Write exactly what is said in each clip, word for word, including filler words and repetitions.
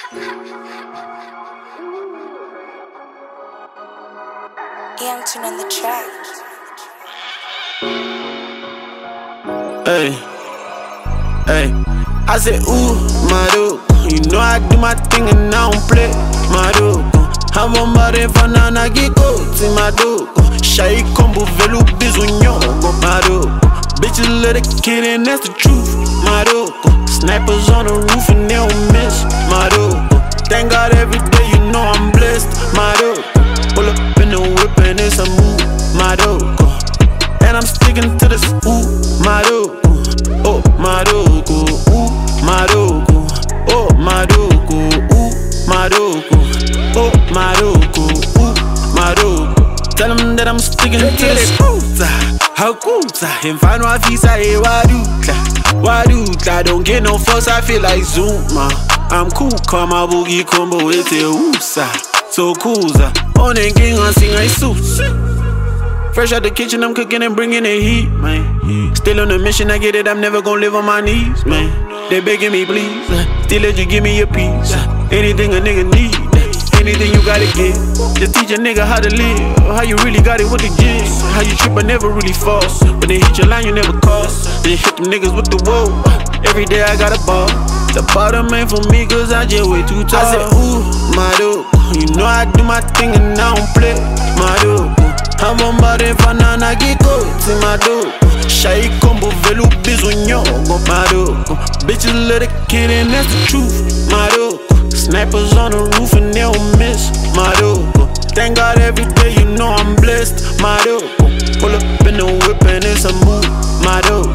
Youngton on the track. Hey, hey, I said, ooh, my dude. You know I do my thing and I don't play, my dude. I'm on my refana na giko, see my dude. Shai kombo velu bizunyo, my dude. Bitches let a kid in, that's the truth, my dude. Snipers on the roof and they don't miss, my dude. Thank God every day, you know I'm blessed, my dude. Pull up in the whip and it's a move, my dude. And I'm sticking to this, ooh, my dude. Oh, my dude, ooh, my dude. Oh, my dude, ooh, my dude. Oh, my dude, ooh, my dude. Tell them that I'm sticking to this. How cool, and find my visa, hey, why do why do I don't get no fuss, I feel like Zuma. I'm cool, call my boogie combo with the oosa. So cool, on the king, I sing I suits. Fresh out the kitchen, I'm cooking and bringing the heat, man. Still on the mission, I get it, I'm never gonna live on my knees, man. They begging me, please, still let you give me a piece. Anything a nigga need, anything you gotta get. Just teach a nigga how to live, how you really got it with the jig. How you trip but never really fall. When they hit your line, you never cross. Then hit them niggas with the whoa. Every day I got a ball. The bottom ain't for me, cause I just way too tall. I said, ooh, my dude. You know I do my thing and I don't play, my dude. I'm on my refana na giko, see my dude. Shai kombo velu bizunyo, my dude. Bitches let a kid in, that's the truth, my dude. Snipers on the roof and they don't miss, my dude. Thank God every day, you know I'm blessed, my dude. Pull up in the whip and it's a move, my dude.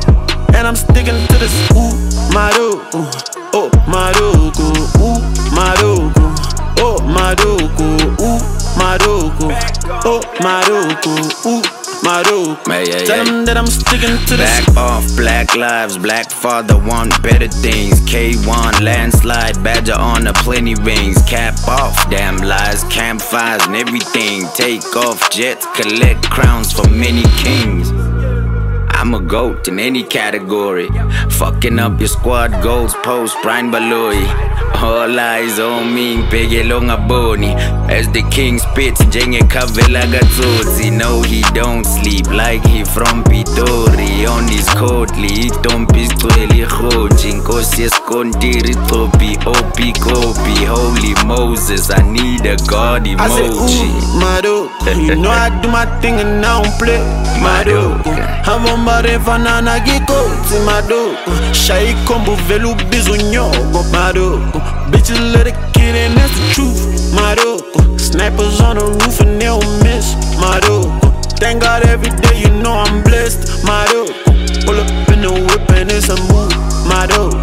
And I'm sticking to this, ooh, my dude. Oh, my dude, ooh, my dude. Oh, my dude, ooh, my dude. Oh, my dude, ooh, my dude. Hey, hey, Tell them that I'm sticking to this. Back off, black lives, black father want better things. K one, landslide, badger on the plenty rings. Cap off, damn lies, campfires and everything. Take off jets, collect crowns for many kings. I'm a goat in any category. Fucking up your squad goals, post Brian Baloi. All eyes on me, Pege longa boni. As the king spits, Jenge Kavela Gatsotsi. No, he don't sleep like he from Pitori. On his coatly, he don't pistoli hoji. Nkosi eskondiri topi, opi kopi. Holy Moses, I need a God emoji. I said, ooh, my dude. You know I do my thing and I don't play, my dude. I'm on my refana na giko, see my dude. Shai kombo velu bizunyo, my dude. Bitches let a kid in, that's the truth, my dude. Snipers on the roof and they don't miss, my dude. Thank God every day, you know I'm blessed, my dude. Pull up in the whip and it's a move, my dude.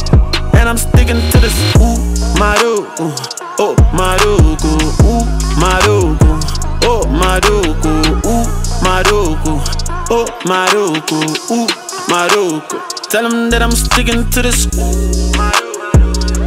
And I'm sticking to this, ooh, my dude. Oh, my dude, ooh, my dude. Oh, my dude, ooh, my dude. Oh, my dude, ooh, my dude. Tell them that I'm sticking to this, ooh, my dude.